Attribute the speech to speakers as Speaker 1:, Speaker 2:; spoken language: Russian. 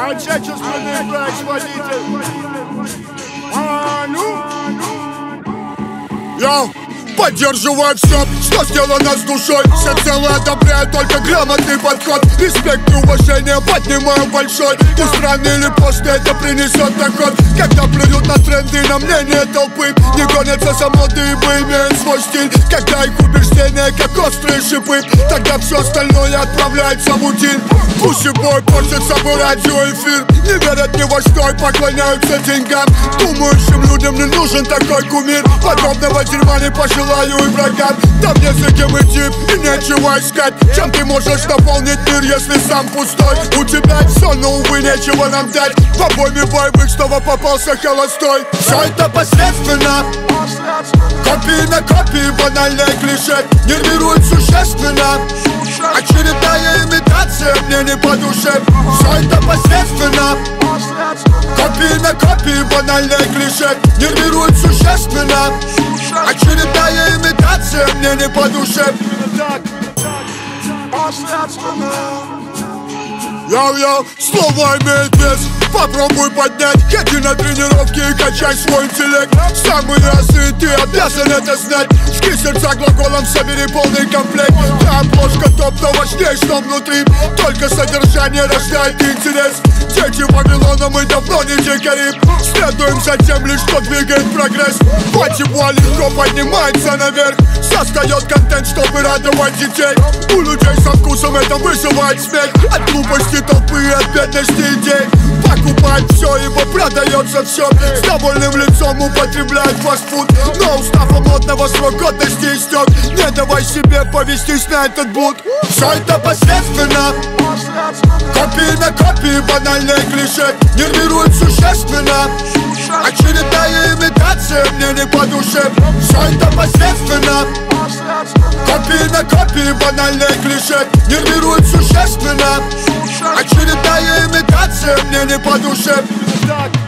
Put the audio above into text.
Speaker 1: Отечественный производитель. Йоу! Поддерживаю все, что сделано с душой. Всецело одобряю только грамотный подход. Респект и уважение поднимаю большой. Пусть рано или поздно это принесет доход. Когда плюют на тренды, на мнение толпы, не гонятся за модой, ибо имеют свой стиль. Когда их убеждения как острые шипы, тогда все остальное отправляется в утиль. Пусть и бой портит собой радиоэфир. Не верят ни во что и поклоняются деньгам. Думающим людям не нужен такой кумир. Подобного дерьма не пожелаю и врагам. Там не за кем идти и нечего искать. Чем ты можешь наполнить мир, если сам пустой? У тебя все, но увы нечего нам дать. В обойме боевых снова попался холостой. Все это посредственно, копии на копии, банальное клише. Нервирует существенно, очередная имитация мне не по душе. Все это посредственно, копии на копии, банальное клише. Нервирует существенно, очередная имитация мне не по душе. Йоу-йоу, слово имеет вес. Попробуй поднять, ходи на тренировки и качай свой интеллект. Самые разы ты обязан это знать. Жги сердца глаголом, собери полный комплект. Да, обложка топ, но важнее, что внутри. Только содержание рождает интерес. Дети Вавилона, мы давно не дикари. Следуем за тем, лишь что двигает прогресс. Патибуа легко поднимается наверх. Создает контент, чтобы радовать детей. У людей со вкусом это вызывает смех. От глупости толпы и от бедности идей. Покупает все, ибо продается все. С довольным лицом употребляет фастфуд. Но устав от модного срок годности истек. Не давай себе повестись на этот блуд. Все это посредственно, копии на копии, банальное клише. Нервирует существенно, очередная имитация мне не по душе. Все это посредственно, копии на копии, банальное клише. Нервирует существенно, очередная имитация мне не по душе.